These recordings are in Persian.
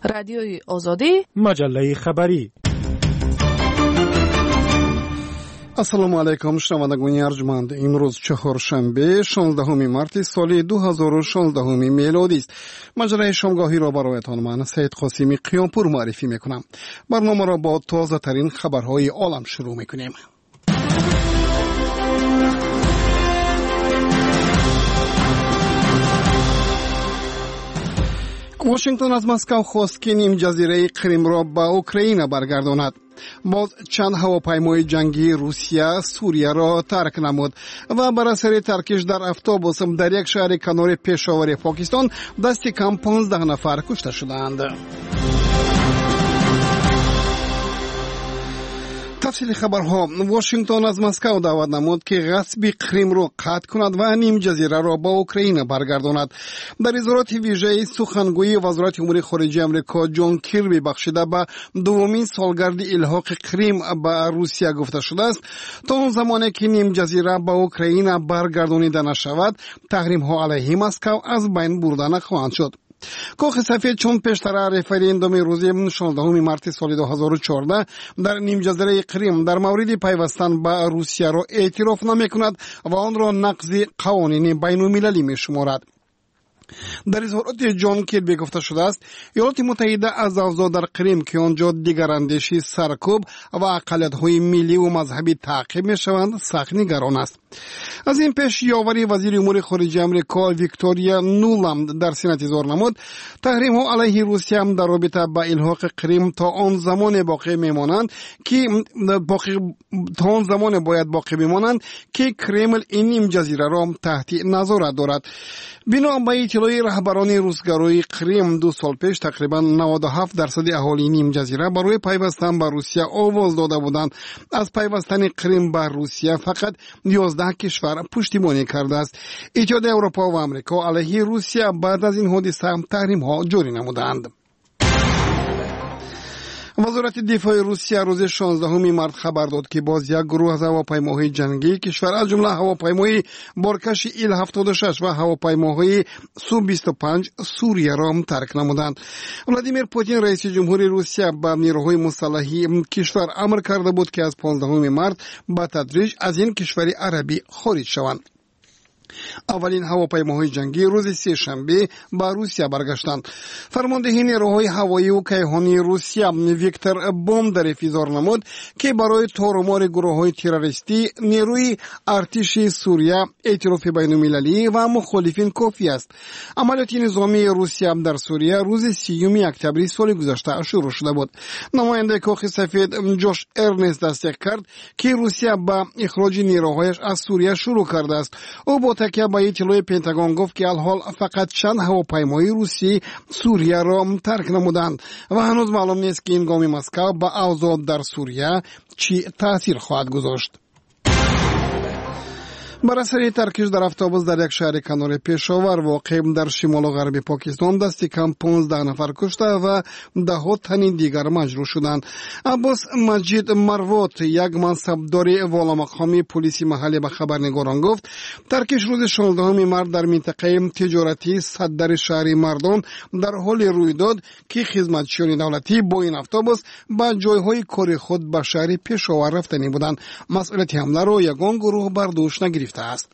رادیوی آزادی، مجله خبری. السلام علیکم شنوندگان ارجمند. امروز چهارشنبه 16 مارس سال 2016 میلادی است. مجله شامگاهی را برایتان من سید قاسمی قیامپور معرفی میکنم. برنامه را با تازه ترین خبرهای عالم شروع میکنیم. واشنگتن از مسکو خواست که نیم جزیره کریم را به اوکراین برگرداند. باز چند هواپیمای جنگی روسیه سوریه را ترک نمود و بر اثر ترکش در اتوبوس در یک شهر کنار پشاور پاکستان دست کم 15 نفر کشته شدند. تفصیل خبرها. واشنگتن از مسکو دعوت نمود که غصب کریم را قطع کند و نیم جزیره را به اوکراین برگرداند. در اظهارات ویژه سخنگوی وزارت امور خارجه آمریکا جان کیربی بخشیده به دومین سالگرد الحاق کریم به روسیه گفته شده است تا اون زمانی که نیم جزیره به اوکراین برگردانیده نشود تحریم ها علیه مسکو از بین برده نخواهند شد. کاخ سفید چون پیشتر رفراندوم روز 16 مارس سال 2014 در نیم جزیره کریم در مورد پیوستن به روسیه را اعتراف نمی‌کند و آن را نقض قوانین بین‌المللی می‌شمارد. در اظهارات جان کیربی گفته شده است ایالات متحده از اوضاع در کریم که آنجا دیگراندیشی سرکوب و اقلیت‌های ملی و مذهبی تعقیب می‌شوند سخت نگران است. از این پیش یاوری وزیر امور خارجه آمریکا ویکتوریا نولند در سنات اظهار نمود تحریم‌ها علیه روسیه هم در رابطه با الحاق کریم تا آن زمان باقی میمانند که کرمل این نیم جزیره را تحت نظارت دارد. بنا به اطلاع رهبران روسگرای کریم 2 سال پیش تقریبا 97% اهالی نیم جزیره برای پیوستن به روسیه آواز داده بودند. از پیوستن کریم به روسیه فقط 11 کشور پشتیبانی کرده است. اتحادیه اروپا و آمریکا علیه روسیه بعد از این حادثه تحریم ها جاری نمودند. وزارت دفاع روسیه روز 16 مارس خبر داد که باز یک گروه از هواپیماهای جنگی کشور از جمله هواپیمای بارکش ایل-76 و هواپیماهای سو-25 سوریه را ترک نمودند. ولادیمیر پوتین رئیس جمهوری روسیه به نیروهای مسلحی کشور امر کرده بود که از 15 مارس به تدریج از این کشور عربی خارج شوند. اولین هواپیماهای جنگی روز سه‌شنبه به روسیه برگشتند. فرمانده نیروهای هوایی و کیهانی روسیه ویکتور بوندرف اظهار نمود که برای تارمار گروه‌های تروریستی نیروی ارتش سوریه ائتلاف بین‌المللی و مخالفین کافی است. عملیات نظامی روسیه در سوریه روز 30 اکتبر سال گذشته شروع شده بود. نماینده کاخ سفید جوش ارنست تصدیق کرد که روسیه با اخراج نیروهایش از سوریه شروع کرده است. او با تکیه به اطلاع پنتاگون گفت که الحال فقط چند هواپیمای روسی سوریه را ترک نمودند و هنوز معلوم نیست که این گام مسکو به اوضاع در سوریه چی تاثیر خواهد گذاشت. بر اثر ترکش در اتوبوس در یک شهر کنار پشاور واقع در شمال و غرب پاکستان دست کم 15 نفر کشته و 10 تن دیگر مجروح شدند. عباس مجید مروت یک منصبدار والا مقامی پلیس محلی به خبرنگاران گفت ترکش روز 16 مارس در منطقه تجارتی صدر شهر مردان در حال روی داد که خدمتچیان دولتی با این اتوبوس به جایهای کار خود به شهر پشاور رفتنی بودند. مسئولیت حمله را یگان گروه بر دوش نگرفته است.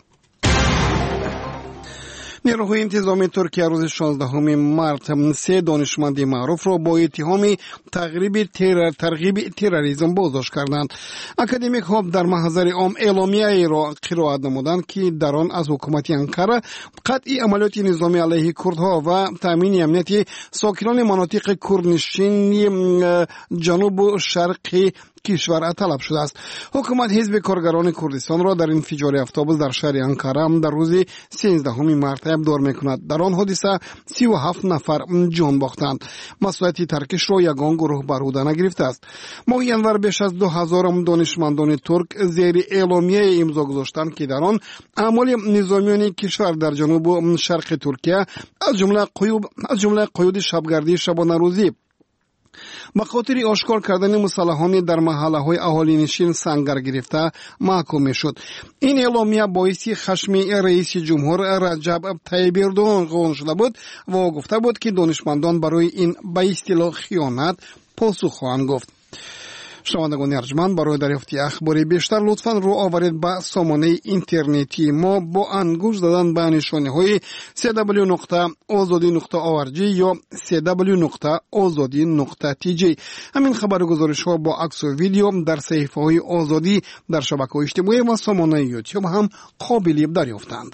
نیروهای انتظامی ترکیه روز 16 مارس 3 دانشمند معروف را با اتهام ترغیب تروریسم بازداشت کردند. اکادمیک ها در محضر عام اعلامیه‌ای را قرائت نمودند که در آن از حکومت انقره قطعی عملیات نظامی علیه کردها و تامین امنیت ساکنان مناطق کردنشین جنوب و شرق کشور طلب شده است. حکومت حزب کارگران کردستان را در انفجار اتوبوس در شهر انقره در روز 13 مارس ابدار میکند. در آن حادثه 37 نفر جان باختند. مسئولیت ترکش را یگان گروه بر عهده نگرفته است. ماه ینور بیش از 2000 دانشمندان ترک زیر اعلامیه امضا گذاشتند که در آن اعمال نظامیان کشور در جنوب و شرق ترکیه از جمله قیود شبگردی شبانه روزی به خاطر آشکار کردن مسلحانه در محله‌های اهالینشین سنگر گرفته محکوم میشد. این اعلامیه باعث خشم رئیس جمهور رجب طیب اردوغان شده بود و گفته بود که دانشمندان برای این به اصطلاح خیانت پاسخ خواهند گفت. شنوندگان ارجمند، برای دریافت اخبار بیشتر لطفاً رو آورید به سامانه اینترنتی ما با انگوش زدن به نشانه‌های www.azadi.org یا www.azadi.tj. همین خبر و گزارش‌ها با عکس و ویدیو در صفحه‌های آزادی در شبکه‌های اجتماعی و سامانه یوتیوب هم قابل دریافتند.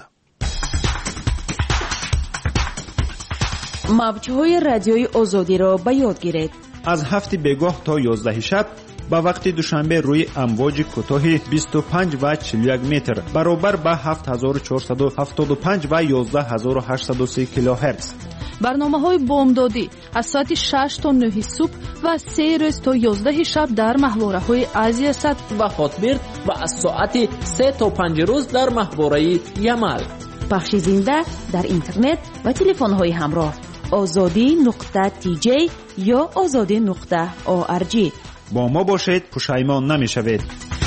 موج‌های رادیوی آزادی را به یاد گیرید. از 7 بگاه تا 11 شب با وقت دوشنبه روی امواج کوتاه 25 و 41 متر برابر با 7475 و 11803 کیلوهرتز. برنامه‌های بامدادی از ساعت 6 تا 9 صبح و 3 روز تا 11 شب در محوره‌های آسیا صد و خاطبرد و از ساعت 3 تا 5 روز در محوره یمل. پخش زنده در اینترنت و تلفن‌های همراه azadi.tj یا azadi.org. با ما باشید، پشیمان نمی‌شوید.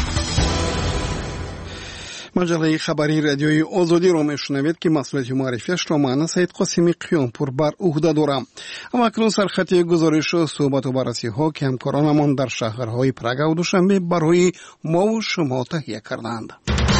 مجله خبری رادیوی آزادی را میشنوید که مسئولیت معرفیش را من سید قاسمی قیامپور بر عهده دارم. اما اکنون سرخط گزارش و صحبت و بررسی ها که همکارانمان در شهرهای پراگ و دوشنبه برای ما و شما تهیه کردند.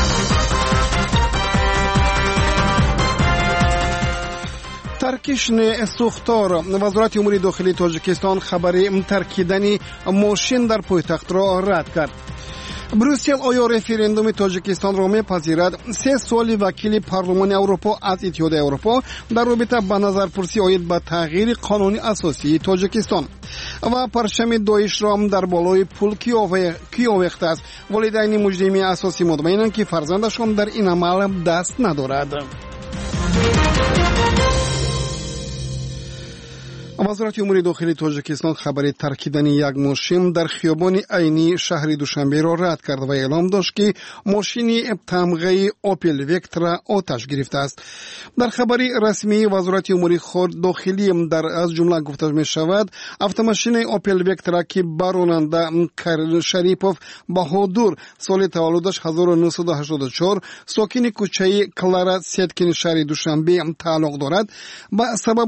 ترکیشن سوختار. وزارت امور داخلی تاجیکستان خبر ترکیدن ماشین در پایتخت را رد کرد. بروسل آیا رفراندوم تاجیکستان را میپذیرد؟ 3 سال وکیل پارلمان اروپا از اتحادیه اروپا در رابطه با نظرپرسی آید به تغییر قانون اساسی تاجیکستان. و پرچم داعش را در بالای پل کی آویخته است. والدین مجرم اساسی مطمئنند که فرزندشان در این عمل دست ندارد. وزارت امور داخلی تاجیکستان خبر ترکیدن یک ماشین در خیابان عینی شهر دوشنبه را رد کرد و اعلام داشت که ماشین تمغه اوپل وکترا آتش گرفته است. در خبر رسمی وزارت امور داخلی در از جمله گفته می شود اتومبیل اوپل وکترا که با راننده شریپوف بهادور سال تولدش 1984 ساکن کوچه کلارا سیتکین شهر دوشنبه تعلق دارد با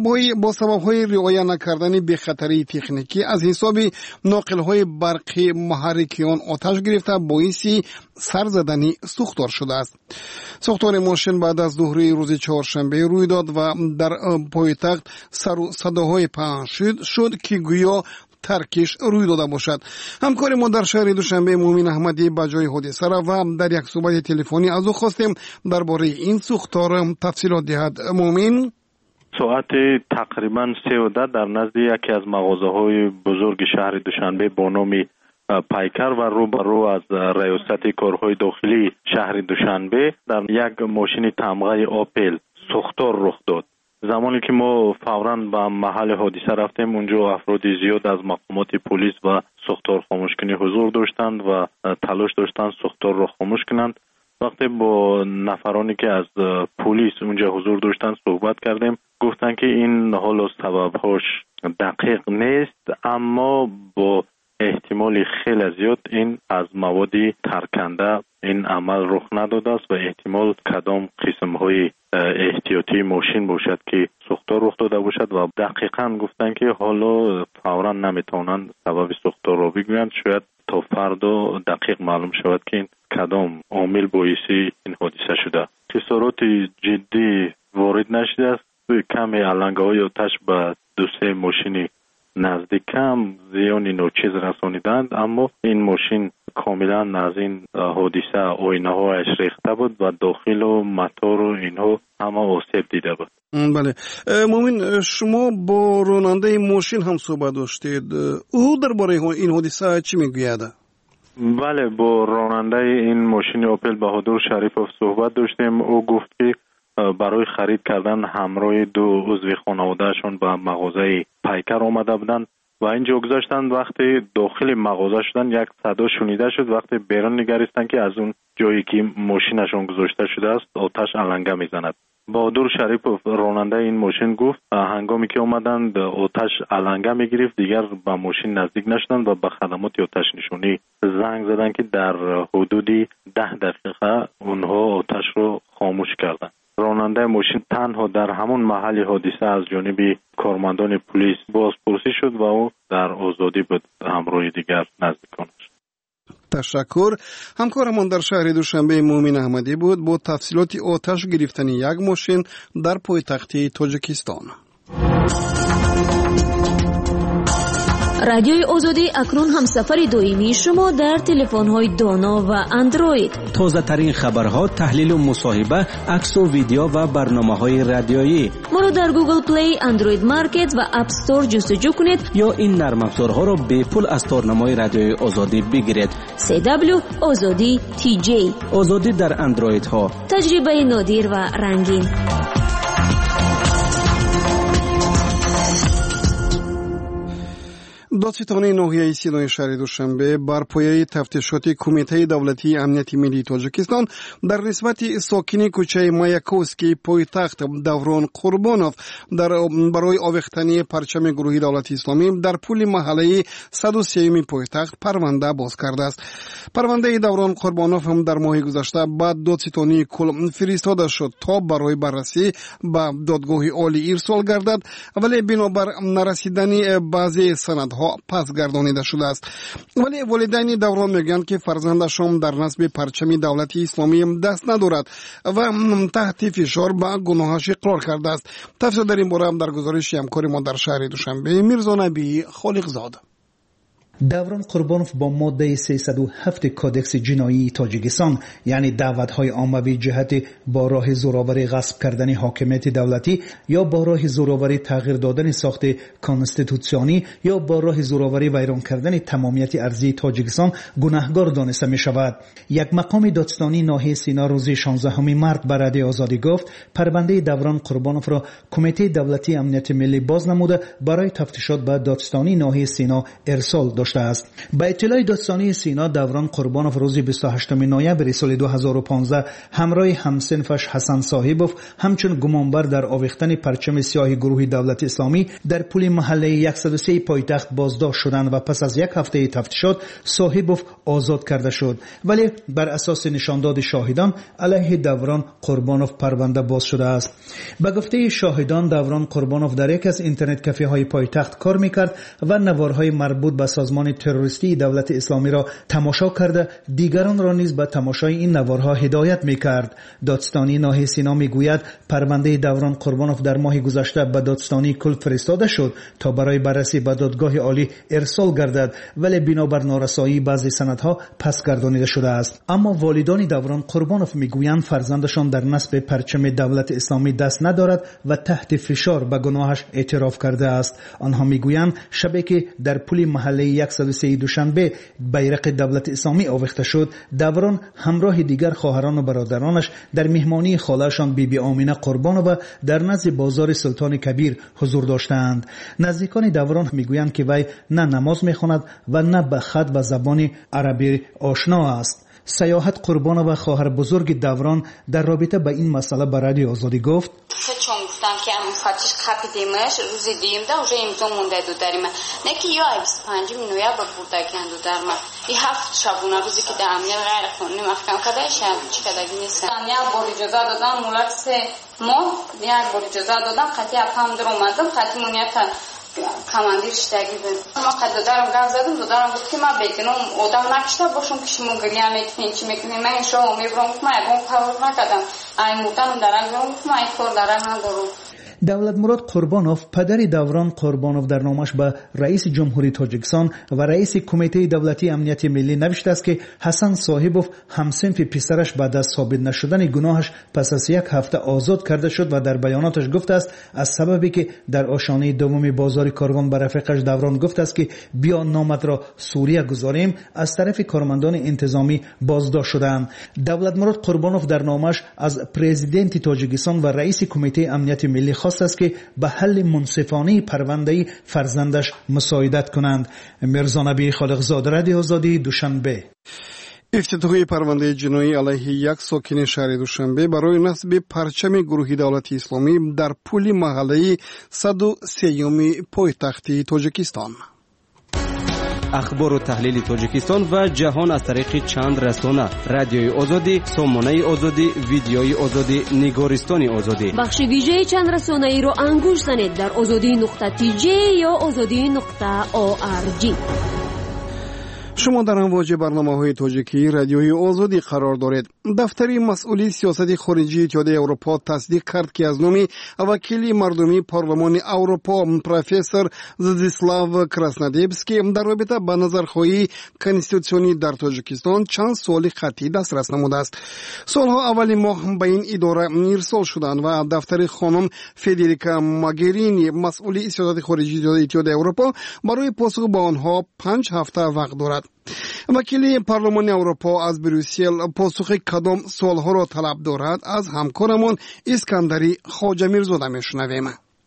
سبب‌های رعایت نکردن به خطری تکنیکی از حساب ناقل‌های برقی محرکیان آتش گرفته باعث سر زدن سوختار شده است. سوختار ماشین بعد از ظهر روز چهارشنبه روی داد و در پایتخت صداهای پخش شد که گویا ترکیش روی داده باشد. همکار ما در شهر دوشنبه مومن احمدی با جای حادثه را و در یک صحبت تلفنی از او خواستیم درباره این سوختار تفصیلات دهد. مومن، ساعت تقریبا 3:10 در نزد یکی از مغازه‌های بزرگ شهر دوشنبه با نام پیکر و روبرو از ریاست کارهای داخلی شهر دوشنبه در یک ماشین تمغه آپل سوختار رخ داد. زمانی که ما فوراً به محل حادثه رفتیم، اونجا افراد زیاد از مقامات پلیس و سوختار خاموشکنی حضور داشتند و تلاش داشتند سوختار را خاموش کنند. وقتی با نفرانی که از پلیس اونجا حضور داشتند صحبت کردیم، گفتن که این حالا سببهاش دقیق نیست، اما با احتمال خیلی زیاد این از مواد ترکنده این عمل رخ نداده است و احتمال کدام قسم‌های احتیاطی ماشین باشد که سوختار رخ داده باشد و دقیقاً گفتن که حالا فوراً نمیتونن سبب سوختار را بگویند. شاید تا فردا دقیق معلوم شود که این کدام عامل باعث این حادثه شده. خسارات جدی وارد نشده است. کمی علنگ‌های آتش به 2-3 ماشین نزدیک هم زیان ناچیز رسانیدند، اما این ماشین کاملا از این حادثه آینه‌هایش ریخته بود و داخل و موتور و اینها همه آسیب دیده بود. بله مومن، شما با راننده ماشین هم صحبت داشتید. او درباره این حادثه چی میگوید؟ بله، با راننده این ماشین اوپل بهادور شریپوف صحبت داشتیم. او گفت که برای خرید کردن همراه 2 عضو خانوادهشون به مغازه پیکر آمده بودند و اینجا گذاشتند. وقتی داخل مغازه شدن یک صدا شنیده شد. وقتی بیرون نگریستند که از اون جایی که ماشینشون گذاشته شده است آتش علنگه میزند. بهادر شریف راننده این ماشین گفت هنگامی که اومدند آتش علنگه میگرفت، دیگر به ماشین نزدیک نشدند و به خدمات آتش نشانی زنگ زدن که در حدود 10 دقیقه اونها آتش رو خاموش کردند. راننده ماشین تنها در همون محل حادثه از جانب کارمندان پلیس بازپرسی شد و او در آزادی به همراه دیگر نزدیکان شد. تشکر. همکارمان در شهر دوشنبه مومن احمدی بود با تفصیلات آتش گرفتن یک ماشین در پایتخت تاجیکستان. رادیوی آزادی اکنون هم سفر دائمی شما در تلفن‌های دانا و اندروید. تازه ترین خبرها، تحلیل و مصاحبه، عکس و ویدیو و برنامه‌های رادیویی. ما را در گوگل پلی، اندروید مارکت و اپ استور جستجو کنید یا این نرم افزارها را به پول از تارنمای رادیوی آزادی بگیرید. CW آزادی TJ. آزادی در اندروید ها. تجربه نادر و رنگین. دادستانی ناحیه سینای شهر دوشنبه بر پایه تفتیشات کمیته دولتی امنیت ملی تاجیکستان در نسبت ساکن کوچه مایاکوسکی پایتخت دوران قربانوف برای آویختن پرچم گروه دولت اسلامی در پل محله 103 پایتخت پرونده باز کرده است. پرونده دوران قربانوف هم در ماه گذشته بعد دادستانی کل فرستاده شد تا برای بررسی به دادگاه عالی ارسال گردد، ولی بنابر نرسیدن بعضی سندها پس گردانیده شده است. ولی والدین دوران میگویند که فرزندشان در نصب پرچم دولت اسلامی دست ندارد و تحت فشار به گناهش اقرار کرده است. تفصیل در این باره هم در گزارش همکار ما در شهر دوشنبه میرزا نبی خالقزاد. دوران قربانوف با ماده 307 کودکس جنایی تاجیکستان، یعنی دعوت‌های عامه جهت با راه زورآوری غصب کردن حاکمیت دولتی یا با راه زورآوری تغییر دادن ساخت کانستیتوسیونی یا با راه زورآوری ویران کردن تمامیت ارضی تاجیکستان گناهکار دانسته می شود. یک مقام دادستانی ناحیه سینا روز 16 مارس به رادیو آزادی گفت پرونده دوران قربانوف را کمیته دولتی امنیت ملی باز نموده برای تفتیشات به دادستانی ناحیه سینا ارسال داشته است. با اطلاع دادستانی سینا دوران قربانوف روز 28 نوامبر سال 2015 همراه همسنفش حسن صاحبوف همچون گمانبر در آویختن پرچم سیاه گروه دولت اسلامی در پل محله 103 پایتخت بازداشت شدند و پس از یک هفته تفتیشات صاحبوف آزاد کرده شد، ولی بر اساس نشانداد شاهدان علیه دوران قربانوف پرونده باز شده است. به گفته شاهدان دوران قربانوف در یک از اینترنت کافه های پایتخت کار میکرد و نوارهای مربوط به سازمان تروریستی دولت اسلامی را تماشا کرده دیگران را نیز به تماشای این نوارها هدایت میکرد. دادستانی ناحیه سینا میگوید پرونده دوران قربانوف در ماه گذشته به دادستانی کل فرستاده شد تا برای بررسی به دادگاه عالی ارسال گردد، ولی بنابر نارسایی بعضی سندها پس گردانیده شده است. اما والدان دوران قربانوف میگویند فرزندشان در نصب پرچم دولت اسلامی دست ندارد و تحت فشار به گناهش اعتراف کرده است. آنها میگویند شبی که در پل محله 103 دوشنبه بیرق دولت اسلامی آویخته شد، دوران همراه دیگر خواهران و برادرانش در مهمانی خاله‌شان بیبی آمینه قربانوف در نزد بازار سلطان کبیر حضور داشتند. نزدیکان دوران میگویند که وی نه نماز میخواند و نه به خط و زبان عربی آشنا است. سیاحت قربانوف و خواهر بزرگ دوران در رابطه با این مسئله به رادیو آزادی گفت چون گفتن که امون فتیش خپیدیمش روز دیمده اوجه امضا مونده دو داریم نه که یا 25 نوامبر بوده کندو درم این هفت شبونه روزی که در امنیت غیر قانونی محکم کرده شد چی کدگی نیست یک بار اجازه دادن مولک 3 ماه یک بار اجازه دادن قطعی اپم در اومدم قطعی مونیت کماندیر شدگی بود. ما قد دارم گفت زدم دادم گفت که من بکنم آدم نکشته باشم که شما گریه میکنین چی میکنین من شما میبرم که من اگه کار نکردم این مردم درنگ برم که من این کار درنگ ندارم. دولت مراد قربانوف پدر دوران قربانوف در نامش به رئیس جمهوری تاجیکستان و رئیس کمیته دولتی امنیت ملی نوشته است که حسن صاحبوف همسنف پسرش بعد از ثابت نشدن گناهش پس از یک هفته آزاد کرده شد و در بیاناتش گفته است از سببی که در آشانه دوم بازار کاروان به رفیقش دوران گفته است که بیا نامت را سوریه گذاریم از طرف کارمندان انتظامی بازداشت شدند. دولت مراد قربانوف در نامش از پرزیدنت تاجیکستان و رئیس کمیته امنیت ملی است که به حل منصفانه پرونده فرزندش مساعدت کنند. میرزا نبی خالقزاد، رادیو آزادی، دوشنبه. افتتاحی پرونده جنایی علیه یک ساکن شهر دوشنبه برای نصب پرچم گروه دولت اسلامی در پل محلی 103 پایتخت تاجیکستان. اخبار و تحلیل تاجیکستان و جهان از طریق چند رسانه: رادیوی آزادی، سامانه آزادی، ویدیوی آزادی، نگارستان آزادی. بخش ویژه چند رسانه ای را انگوش زنید در azadi.tj یا azadi.org. شما در امواج برنامه‌های تاجیکی رادیوی آزادی قرار دارید. دفتر مسئول سیاست خارجی اتحادیه اروپا تصدیق کرد که از نام وکیل مردمی پارلمان اروپا پروفسور زدیسلاو کراسنودبسکی در رابطه با نظرخواهی کنستیتوسیونی در تاجیکستان چند سوال قطعی دسترس نموده است. سالها اول ماه به این اداره ارسال شدند و دفتر خانم فدریکا ماگرینی مسئول سیاست خارجی اتحادیه اروپا برای پاسخ به آنها 5 هفته وقت دارد. وکیل پارلمان اروپا از بروکسل پاسخ کدام سوالها را طلب دارد از همکارمان اسکندری خواجه میرزاده میشنویم.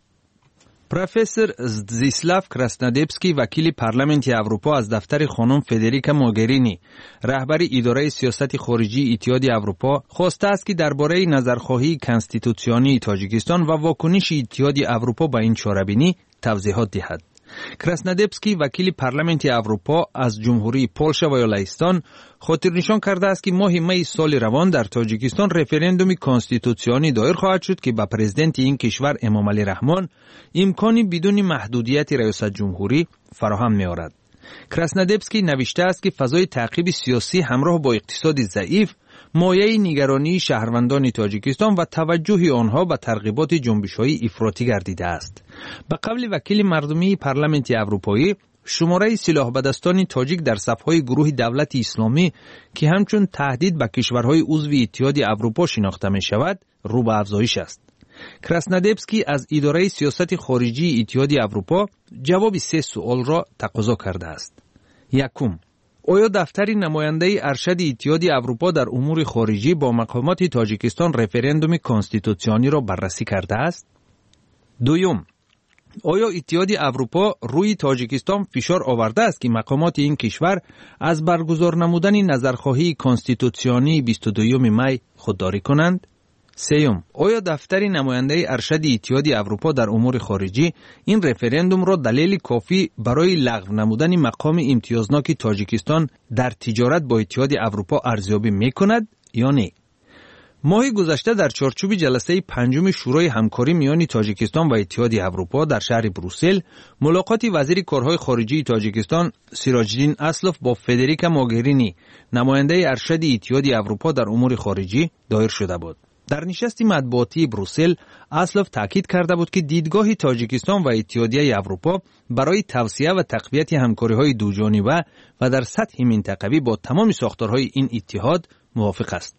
پروفسور زدیسلاو کراسنودبسکی وکیل پارلمانت اروپا از دفتر خانم فدریکا موگرینی رهبر اداره سیاست خارجی اتحادیه اروپا خواسته است که درباره نظرخواهی کنستیتوسیونی تاجیکستان و واکنش اتحادیه اروپا به این چاره‌بینی توضیحات دهد. کراسنودبسکی وکیل پارلمانت اروپا از جمهوری پولشا و لهستان خاطر نشان کرده است که ماه می سال روان در تاجیکستان رفراندوم کنستیتوسیونی دایر خواهد شد که به پرزیدنت این کشور امامعلی رحمان امکانی بدون محدودیت ریاست جمهوری فراهم می‌آورد. کراسنودبسکی نوشته است که فضای تعقیب سیاسی همراه با اقتصاد ضعیف مایه نگرانی شهروندان تاجیکستان و توجه آنها به ترغیبات جنبش‌های افراطی گردیده است. به قول وکیل مردمی پارلمانت اروپایی، شماره سلاح بدستان تاجیک در صف‌های گروه دولت اسلامی که همچون تهدید به کشورهای عضو اتحادیه اروپا شناخته می‌شود، رو به افزایش است. کراسنودبسکی از اداره سیاست خارجی اتحادیه اروپا جواب 3 سوال را تقاضا کرده است. یکم: آیا دفتر نماینده ارشد اتحادیه اروپا در امور خارجی با مقامات تاجیکستان رفراندوم کنستیتوسیونی را بررسی کرده است؟ دوم: آیا اتحادیه اروپا روی تاجیکستان فشار آورده است که مقامات این کشور از برگزار نمودن نظرخواهی کنستیتوسیونی 22 می خودداری کنند؟ سوم: آیا دفتر نماینده ارشد اتحادیه اروپا در امور خارجی این رفراندوم را دلیل کافی برای لغو نمودن مقام امتیازناک تاجیکستان در تجارت با اتحادیه اروپا ارزیابی می‌کند یا نه؟ ماه گذشته در چارچوب جلسه 5 شورای همکاری میان تاجیکستان و اتحادیه اروپا در شهر بروکسل، ملاقات وزیر کارهای خارجی تاجیکستان سیراجدین اسلوف با فدریکا موگرینی نماینده ارشد اتحادیه اروپا در امور خارجی دایر شده بود. در نشست مطبوعاتی بروکسل، اسلوف تاکید کرده بود که دیدگاه تاجیکستان و اتحادیه اروپا برای توسعه و تقویت همکاری‌های دوجانبه و در سطح منطقوی با تمام ساختارهای این اتحاد موافق است.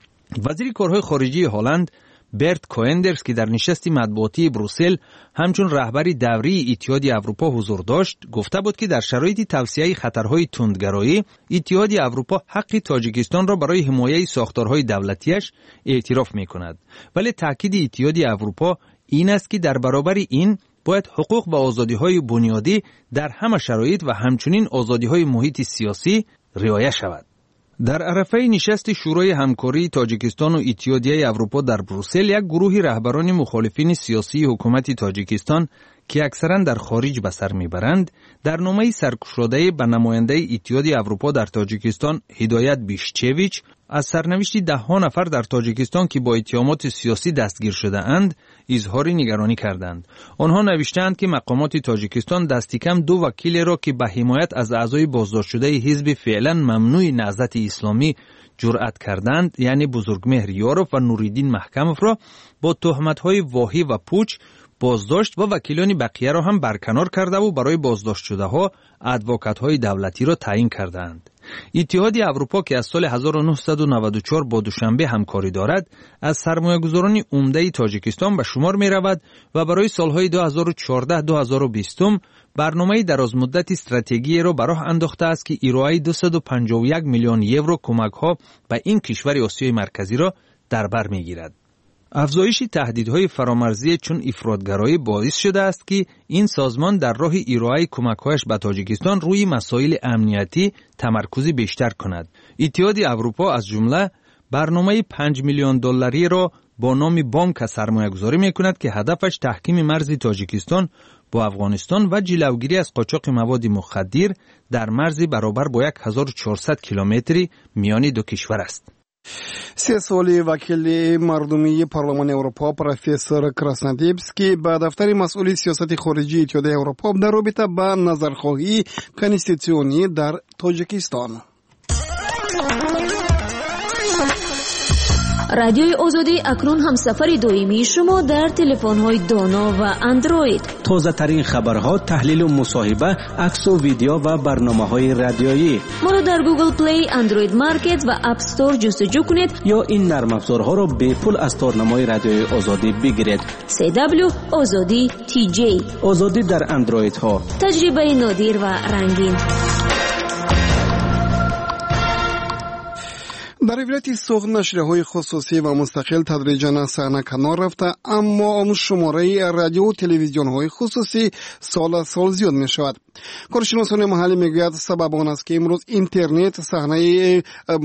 وزیر کارهای خارجی هلند برت کوئندرز که در نشست مطبوعاتی بروکسل همچون رهبر دوری اتحادیه اروپا حضور داشت، گفته بود که در شرایط توسعه خطرهای تندگرایی اتحادیه اروپا حق تاجیکستان را برای حمایت ساختارهای دولتیش اعتراف می‌کند، ولی تاکید اتحادیه اروپا این است که در برابر این باید حقوق و آزادی‌های بنیادی در همه شرایط و همچنین آزادی‌های محیط سیاسی رعایت شود. در عرفه نشست شورای همکاری تاجیکستان و اتحادیه اروپا در بروکسل، یک گروه رهبران مخالفین سیاسی حکومت تاجیکستان که اکثرا در خارج به سر میبرند، در نامه سرکشاده به نماینده اتحادیه اروپا در تاجیکستان هدایت بیشچویچ از سرنوشت 10 نفر در تاجیکستان که با اتهامات سیاسی دستگیر شده اند اظهار نگرانی کردند. آنها نوشتند که مقامات تاجیکستان دستی کم 2 وکیل را که به حمایت از اعضای بازداشت شده حزب فعلا ممنوع نهضت اسلامی جرأت کردند، یعنی بزرگمهر یاروف و نوریدین محکموف را با تهمت‌های واهی و پوچ بازداشت و وکیلان بقیه را هم برکنار کرده و برای بازداشت شده ها ادوکات‌های دولتی را تعیین کردند. اتحادیه اروپا که از سال 1994 با دوشنبه همکاری دارد، از سرمایه‌گذاران عمده تاجیکستان به شمار می رود و برای سالهای 2014-2020 برنامه درازمدت استراتژی را به راه انداخته است که ارائه 251 میلیون یورو کمک‌ها به این کشور آسیای مرکزی را در بر می‌گیرد. افزایش تهدیدهای فرامرزی چون افراطگرایی باعث شده است که این سازمان در راه ارائه کمک‌هایش به تاجیکستان روی مسائل امنیتی تمرکز بیشتر کند. اتحاد اروپا از جمله برنامه 5 میلیون دلاری را با نام بانک سرمایه‌گذاری می‌کند که هدفش تحکیم مرز تاجیکستان با افغانستان و جلوگیری از قاچاق مواد مخدر در مرز برابر با 1400 کیلومتری میان دو کشور است. 3 سالی وکیل مردمی پارلمان اروپا پروفسور کراسنودبسکی به دفتر مسئول سیاست خارجی اتحادیه اروپا در رابطه با نظرخواهی کنستیتوسیونی در تاجیکستان. رادیوی آزادی اکنون هم سفر دائمی شما در تلفن‌های دانا و اندروید. تازه ترین خبرها، تحلیل و مصاحبه، عکس و ویدیو و برنامه‌های رادیویی. ما را در گوگل پلی، اندروید مارکت و اپ استور جستجو کنید یا این نرم افزارها را به پول از تارنمای رادیوی آزادی بگیرید. CW آزادی TJ. آزادی در اندروید ها. تجربه نادر و رنگین. در ولایت سوغد نشریه‌های خصوصی و مستقل تدریجاً از صحنه کنار رفته، اما شماره رادیو و تلویزیون‌های خصوصی سال زیاد می‌شود. کارشناسان محلی میگویند سبب آن است که امروز اینترنت صحنه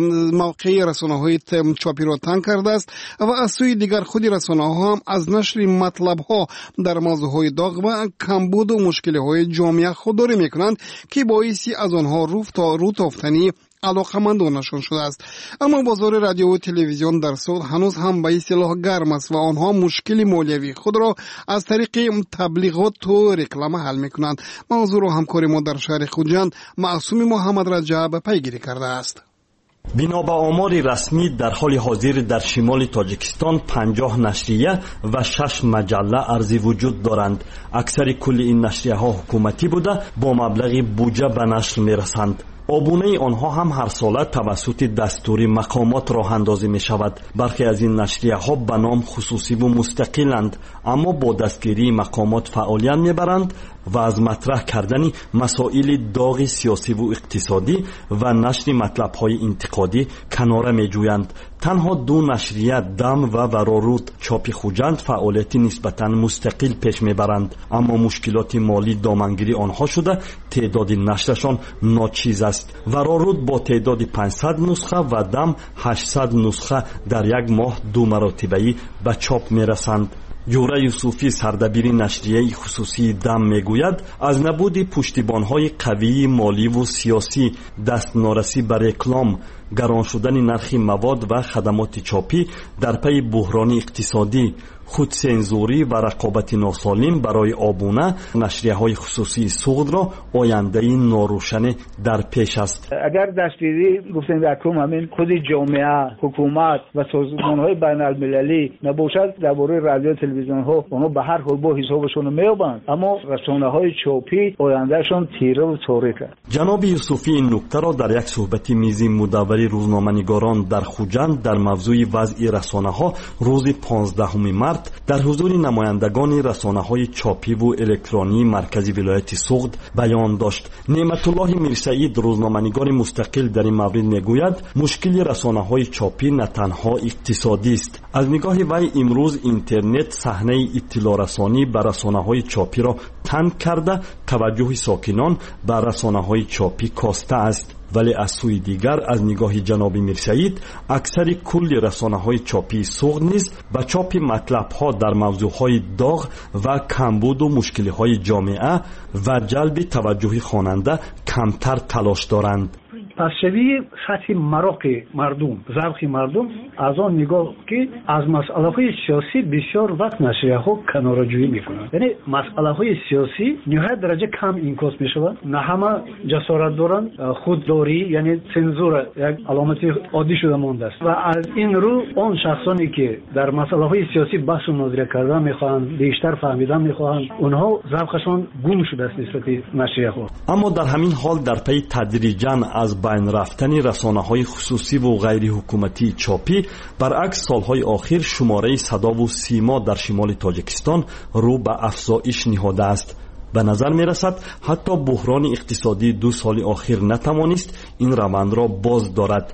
موقعی رسانه‌های چاپی را تنگ کرده است و از سوی دیگر خود رسانه‌ها هم از نشر مطلب‌ها در موضوع‌های داغ و کمبود و مشکل‌های جامعه خودداری می‌کنند که باعثی از آنها رو تافتنی علاقمندانشان شده است. اما بازار رادیو و تلویزیون در سوغد هنوز هم به اصطلاح گرم است و آنها مشکل مالیوی خود را از طریق تبلیغات و رکلام حل می‌کنند. منظور و همکار ما در شهر خوجند معصوم محمد رجب پیگیری کرده است. بنا به آمار رسمی در حال حاضر در شمال تاجیکستان 50 نشریه و 6 مجله ارزی وجود دارند. اکثر کل این نشریه ها حکومتی بوده با مبلغ بودجه به نشر می‌رسند. آبونه آنها هم هر ساله توسط دستوری مقامات راه اندازی می شود. برخی از این نشریه ها به نام خصوصی و مستقلند، اما با دستگیری مقامات فعالیت می برند و از مطرح کردن مسائل داغ سیاسی و اقتصادی و نشر مطلب های انتقادی کناره می جویند. تنها 2 نشریه دم و ورارود چاپی خوجند فعالیتی نسبتاً مستقل پیش می برند، اما مشکلات مالی دامنگیری آنها شده تعداد نشرشان ناچیز است. ورارود با تعداد 500 نسخه و دم 800 نسخه در یک ماه 2 مراتبه‌ای به چاپ می رسند. جوره یوسفی سردبیر نشریه خصوصی دم میگوید از نبود پشتیبان‌های قوی مالی و سیاسی، دست نارسی به رکلام، گران شدن نرخ مواد و خدمات چاپی در پی بحران اقتصادی، خودسنزوری و رقابت ناسالم برای آبونه نشریه‌های خصوصی سوغد را آینده ناروشن در پیش است. اگر دستگیری گفتیم اکنون همین خود جامعه، حکومت و سازمان‌های بین‌المللی نباشد درباره رادیو تلویزیون‌ها اونها به هر حال با حسابشون میابند، اما رسانه‌های چاپی آیندهشون تیره و تاریک است. جناب یوسفی این نکته را در یک صحبت میزی مدوری روزنامه‌نگاران در خوجند در موضوع وضع رسانه‌ها روز 15 مارس در حضور نمایندگان رسانه‌های چاپی و الکترونی مرکزی ولایت سوغد بیان داشت. نعمت الله میرسعید روزنامه‌نگار مستقل در این مورد میگوید مشکل رسانه‌های چاپی نه تنها اقتصادی است. از نگاه وی امروز اینترنت صحنه اطلاع رسانی بر رسانه‌های چاپی را تنگ کرده توجه ساکنان بر رسانه‌های چاپی کاسته است. ولی از سوی دیگر از نگاه جناب میرسعید اکثر کل رسانه‌های چاپی سوغد نیز به چاپ مطلب‌ها در موضوعهای داغ و کمبود و مشکل‌های جامعه و جلب توجه خواننده کمتر تلاش دارند. پس شوی سطح مراق مردم، ذوق مردم از آن نگاه که از مسائل سیاسی بسیار وقت نشریه ها کناره‌جویی میکنند. یعنی مسائل سیاسی نهایت درجه کم اینکاس میشود. نه همه جسارت دارند. خودداری یعنی سنزور یک علامت عادی شده مانده است و از این رو آن شخصانی که در مسائل سیاسی بحث و مناظره کردن میخواهند، بیشتر فهمیدن میخواهند، اونها ذوقشان گم شده است نسبت نشریه ها. اما در همین حال در پی تدریجاً از بین رفتن رسانه‌های خصوصی و غیر حکومتی چاپی برعکس سالهای آخر شماره صدا و سیما در شمال تاجیکستان رو به افزایش نهاده است. به نظر می رسد حتی بحران اقتصادی 2 سال آخر نتوانست این روند را باز دارد.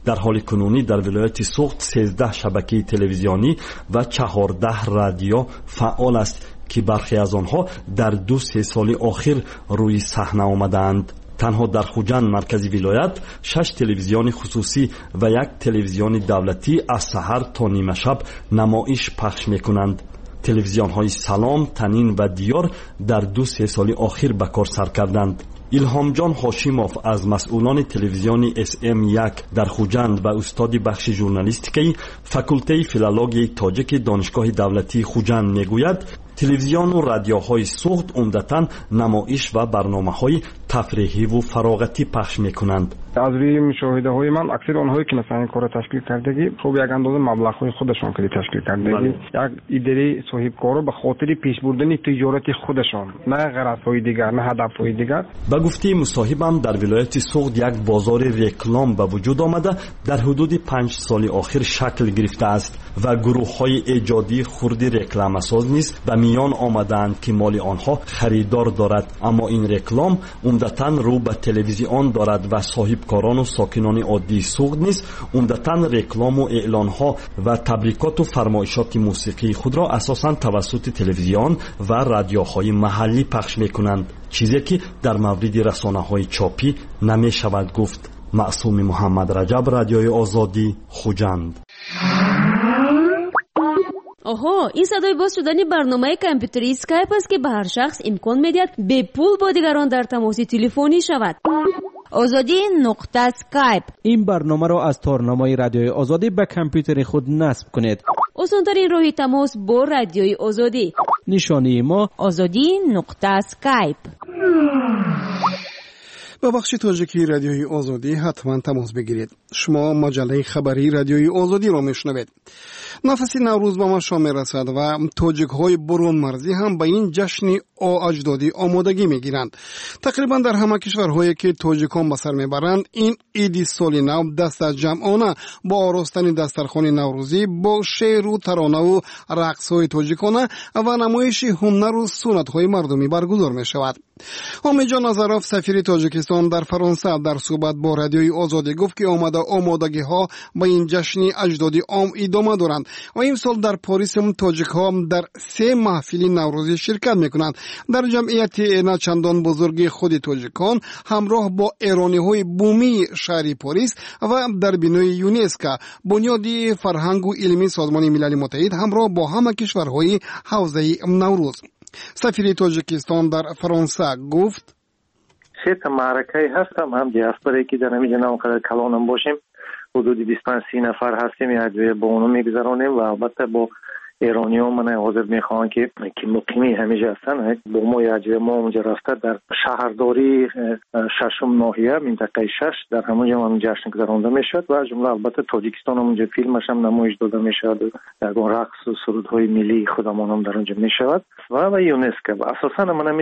در حال کنونی در ولایت سوخت 13 شبکه تلویزیونی و 14 رادیو فعال است که برخی از آنها در 2-3 سال اخیر روی صحنه آمدند. تنها در خوجند مرکزی ولایت 6 تلویزیون خصوصی و 1 تلویزیون دولتی از سحر تا نیمه شب نمایش پخش می‌کنند. تلویزیون‌های سلام، تنین و دیار در 2-3 سال اخیر به کار سر کردند. ایلهام جان هاشیموف از مسئولان تلویزیون SM1 در خوجند و استاد بخش ژورنالیستیکی فاکولته فیلولوژی تاجیک دانشگاه دولتی خوجند میگوید تلویزیون و رادیوهای سوخت عمدتاً نمایش و برنامه‌های تفریحی و فراغتی پخش می‌کنند. از روی مشاهده‌های من اکثر آنهایی که مثلا این کار تشکیل کردگی خب یک اندازه مبلغ‌های خودشان که تشکیل کردگی یک ایده صاحبکارا به خاطر پیش بردن تجارت خودشان، نه غرض‌های دیگر، نه هدف‌های دیگر. به گفته مصاحبم در ولایت سوخت یک بازار رکلام به وجود آمده در حدود 5 سال اخیر شکل گرفته است و گروه‌های ایجادی خرد رکلام‌ساز نیز به میان آمدند که مال آنها خریدار دارد، اما این رکلام عمدتاً رو به تلویزیون دارد و صاحبکاران و ساکنان عادی سوخت نیز عمدتاً رکلام و اعلان‌ها و تبریکات و فرمایشات موسیقی خود را اساساً توسط تلویزیون و رادیوهای محلی پخش می‌کنند، چیزی که در مورد رسانه‌های چاپی نمی‌شود گفت. معصوم محمد رجب، رادیوی آزادی، خوجند. آها، این صدای باز شدن برنامه کامپیوتری اسکایپ است که به هر شخص امکان می‌دهد به پول با دیگران در تماس تلفنی شود. آزادی نقطه اسکایپ. این برنامه را از تارنمای رادیوی آزادی به کامپیوتر خود نصب کنید. آسان‌ترین راه تماس با رادیوی آزادی. نشانی ما آزادی نقطه اسکایپ. با بخش تاجیکی رادیوی آزادی حتما تماس بگیرید. شما مجله خبری رادیوی آزادی را میشنوید. نفس نوروز به ما شام رسد و تاجیک های برون مرزی هم به این جشن اجدادی آمادگی میگیرند. تقریبا در همه کشورهایی که تاجیکان به سر میبرند این عید سال نو دست از جمعانه با آراستن دسترخوان نوروزی با شعر و ترانه و رقص های تاجیکانه و نمایش هنر و سنت های مردمی برگزار می شود. حامد جان نظروف سفیر تاجیکستان در فرانسه در صحبت با رادیوی آزادی گفت که آمادگی ها به این جشن اجدادی ادامه دارند و این سال در پاریس هم تاجیک ها در 3 محفل نوروزی شرکت میکنند. در جمعیت نچندان بزرگ خود تاجیکان همراه با ایرانی های بومی شهری پاریس و در بینای یونسکو بنیادی فرهنگ و علمی سازمان ملل متحد همراه با همه کشورهای حوزه نوروز. سفیر تاجیکستان در فرانسه گفت سه معرکه هستم، هم دیاسپورایی که در همینجا نام کلانم باشیم حدود 25-30 نفر هستیم، یه با اونو میگذرانیم و البته با ایرانی ها من حاضر میخوام که مقیمی همیشه هستن با ما یه ما اونجا رفته در شهرداری ششم ناحیه منطقه 6 در همونجا هم جشن گذرانده میشد و جمله البته تاجیکستان هم اونجا فیلمش هم نمایش داده میشد، در رقص و سرودهای ملی خودمان هم در اونجا میشود و یونسکو. اساسا من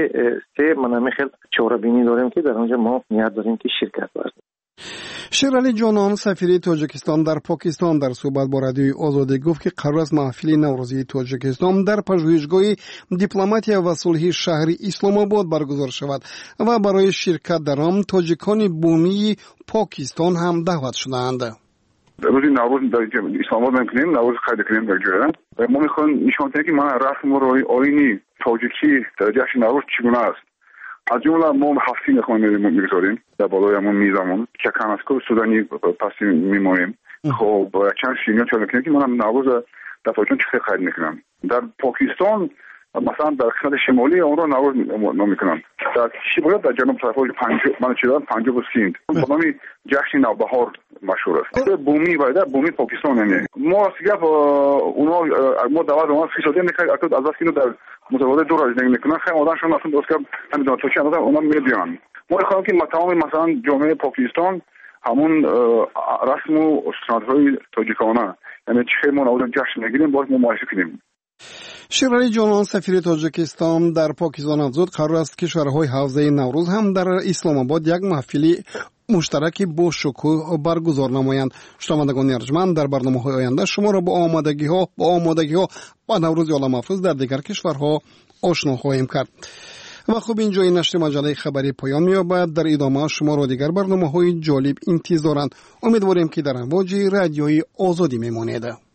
خیلی چهاربینی داریم که در اونجا ما نیت داریم که شرکت کنیم. شیرالی جانان سفیر تاجیکستان در پاکستان در صحبت با رادیوی آزادی گفت که قرار است محفل نوروزی تاجیکستان در پژوهشگاه دیپلماتیا و صلح شهری اسلام آباد برگزار شود و برای شرکت در آن تاجیکان بومی پاکستان هم دعوت شدند. روز نوروز در اسلام آباد می‌کنیم، نوروز خیلی کنیم در جریان و ما می‌خوایم نشان دهیم که من رسم و آیینی تاجیکی در جشن نوروز چگونه است. از جمله ما هفتین خانه میگذاریم در بالای همون میزمون که کنسکو سودانی پسی میمونیم. خب چند شیرینی چرا کنیم که من نوروز در پاکستان چه خرید میکنم. در پاکستان مثلا در قسمت شمالی اون رو نوروز نمیکنن. در شمالی در جنوب طرفای پنجاب و سیند با نام جشن نوبهار مشهور است. بومی بومی پاکستان نمیه. ما سیگه اونا ما دعوت ما فیصدی میکنیم اکثر از اینو در متواضع دور از نگاه میکنن. خیلی آدمشون اصلا دوست که همین دانشجویان اصلا اونا میبینن. ما میخوایم که تمام مثلا جامعه پاکستان همون رسم و سنت‌های تاجیکانه یعنی چه ما نوروز جشن میگیریم باید ما معرفی کنیم. شیرالی جانان سفیر تاجیکستان در پاکستان افزود قرار است کشورهای حوزه نوروز هم در اسلام آباد یک محفل مشترک با شکوه برگزار نمایند. شنوندگان ارجمند در برنامه‌های آینده شما را با آمادگی‌ها با نوروز عالم افروز در دیگر کشورها آشنا خواهیم کرد. و خب اینجا این نشر مجله خبری پایان می‌یابد. در ادامه شما را دیگر برنامه‌های جالب انتظارند. امیدواریم که در امواج رادیوی آزادی میمانید.